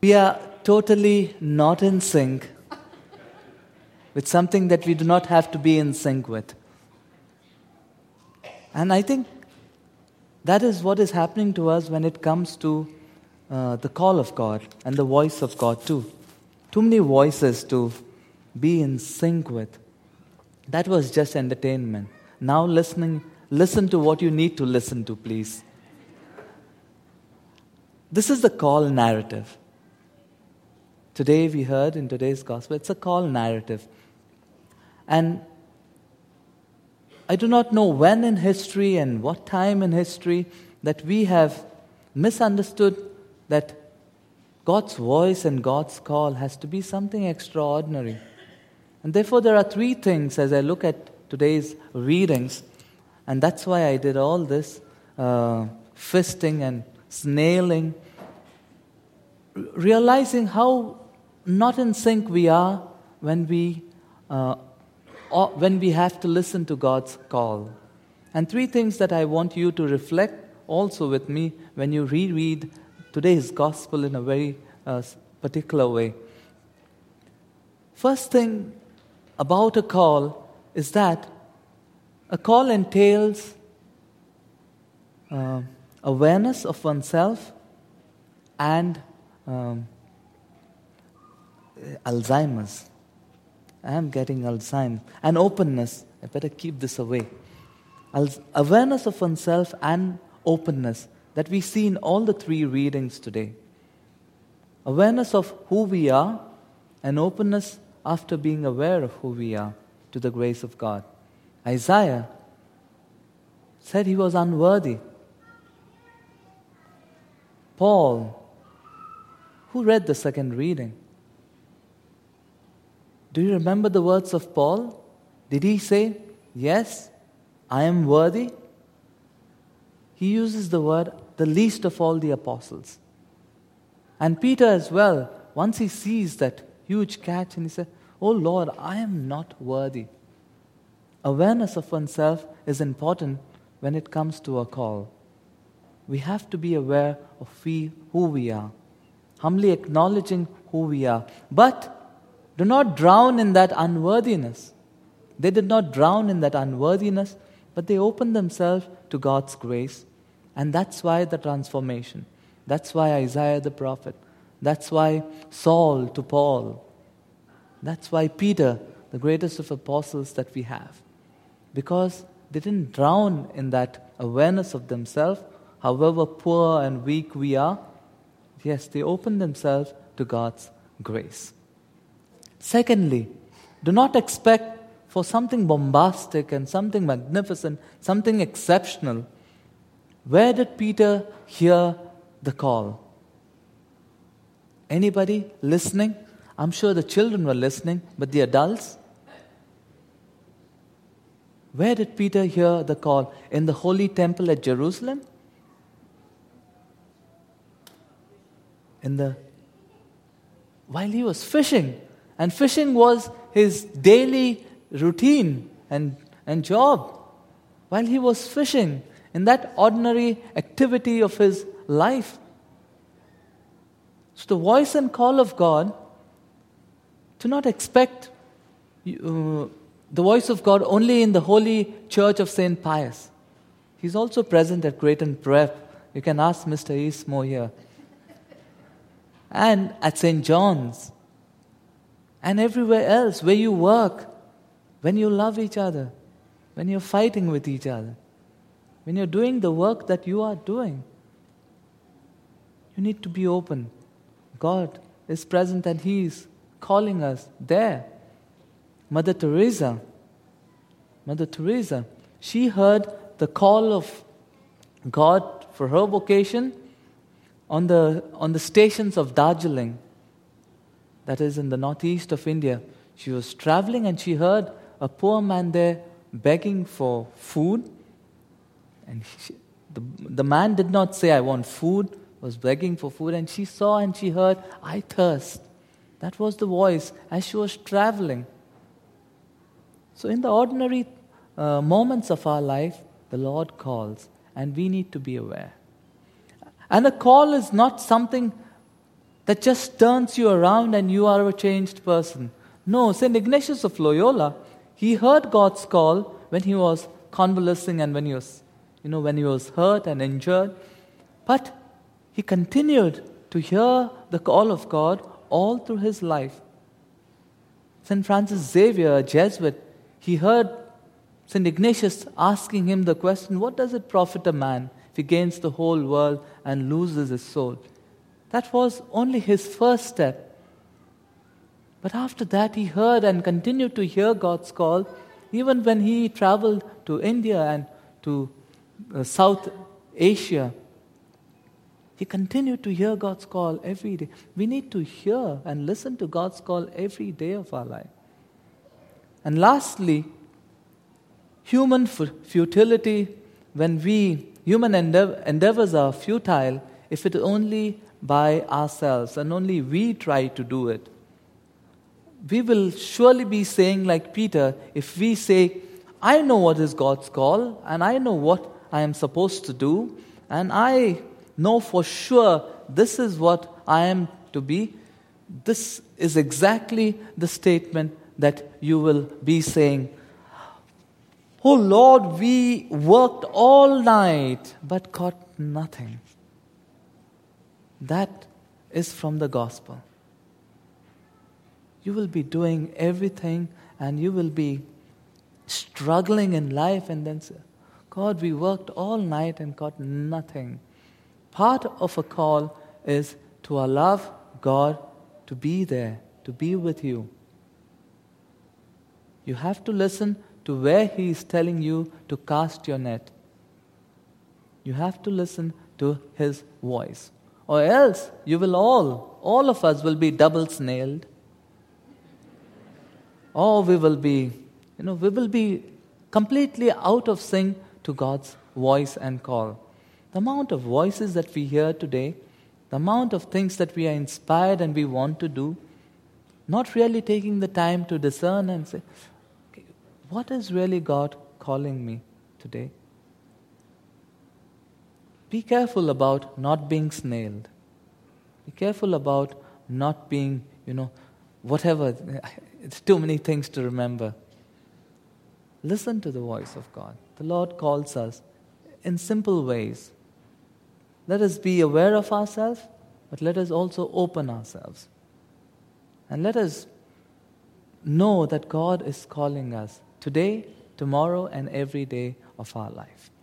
We are totally not in sync with something that we do not have to be in sync with. And I think that is what is happening to us when it comes to the call of God and the voice of God too. Too many voices to be in sync with. That was just entertainment. Now listen to what you need to listen to, please. This is the call narrative. Today we heard in today's gospel, it's a call narrative. And I do not know when in history and what time in history that we have misunderstood that God's voice and God's call has to be something extraordinary. And therefore there are three things as I look at today's readings, and that's why I did all this fisting and snailing, realizing how not in sync we are when we have to listen to God's call. And three things that I want you to reflect also with me when you reread today's gospel in a very particular way. First thing about a call is that a call entails awareness of oneself and Alzheimer's. I am getting Alzheimer's. And openness. I better keep this away. Awareness of oneself and openness that we see in all the three readings today. Awareness of who we are and openness after being aware of who we are to the grace of God. Isaiah said he was unworthy. Paul, who read the second reading? Do you remember the words of Paul? Did he say, yes, I am worthy? He uses the word, the least of all the apostles. And Peter as well, once he sees that huge catch, and he said, oh Lord, I am not worthy. Awareness of oneself is important when it comes to a call. We have to be aware of who we are, humbly acknowledging who we are. But do not drown in that unworthiness. They did not drown in that unworthiness, but they opened themselves to God's grace. And that's why the transformation. That's why Isaiah the prophet. That's why Saul to Paul. That's why Peter, the greatest of apostles that we have. Because they didn't drown in that awareness of themselves, however poor and weak we are. Yes, they opened themselves to God's grace. Secondly, do not expect for something bombastic and something magnificent, something exceptional. Where did Peter hear the call? Anybody listening? I'm sure the children were listening, but the adults? Where did Peter hear the call? In the holy temple at Jerusalem? While he was fishing. And fishing was his daily routine and job. While he was fishing, in that ordinary activity of his life. So the voice and call of God, do not expect the voice of God only in the holy church of St. Pius. He's also present at Creighton Prep. You can ask Mr. Eastmore here. And at St. John's. And everywhere else where you work, when you love each other, when you're fighting with each other, when you're doing the work that you are doing, you need to be open. God is present and He is calling us there. Mother Teresa, she heard the call of God for her vocation on the stations of Darjeeling. That is in the northeast of India. She was traveling and she heard a poor man there begging for food. And the man did not say, I want food, was begging for food. And she saw and she heard, I thirst. That was the voice as she was traveling. So in the ordinary moments of our life, the Lord calls. And we need to be aware. And a call is not something that just turns you around and you are a changed person. No, St. Ignatius of Loyola, he heard God's call when he was convalescing and when he was hurt and injured. But he continued to hear the call of God all through his life. St. Francis Xavier, a Jesuit, he heard St. Ignatius asking him the question, what does it profit a man if he gains the whole world and loses his soul? That was only his first step. But after that, he heard and continued to hear God's call, even when he traveled to India and to South Asia. He continued to hear God's call every day. We need to hear and listen to God's call every day of our life. And lastly, human futility, when human endeavors are futile, if it only by ourselves and only we try to do it. We will surely be saying like Peter, if we say, I know what is God's call and I know what I am supposed to do and I know for sure this is what I am to be, this is exactly the statement that you will be saying. Oh Lord, we worked all night but got nothing. That is from the gospel. You will be doing everything and you will be struggling in life and then say, God, we worked all night and got nothing. Part of a call is to allow God to be there, to be with you. You have to listen to where He is telling you to cast your net. You have to listen to His voice. Or else you will all of us will be double snailed. Or we will be completely out of sync to God's voice and call. The amount of voices that we hear today, the amount of things that we are inspired and we want to do, not really taking the time to discern and say, okay, what is really God calling me today? Be careful about not being snailed. Be careful about not being, whatever. It's too many things to remember. Listen to the voice of God. The Lord calls us in simple ways. Let us be aware of ourselves, but let us also open ourselves. And let us know that God is calling us today, tomorrow, and every day of our life.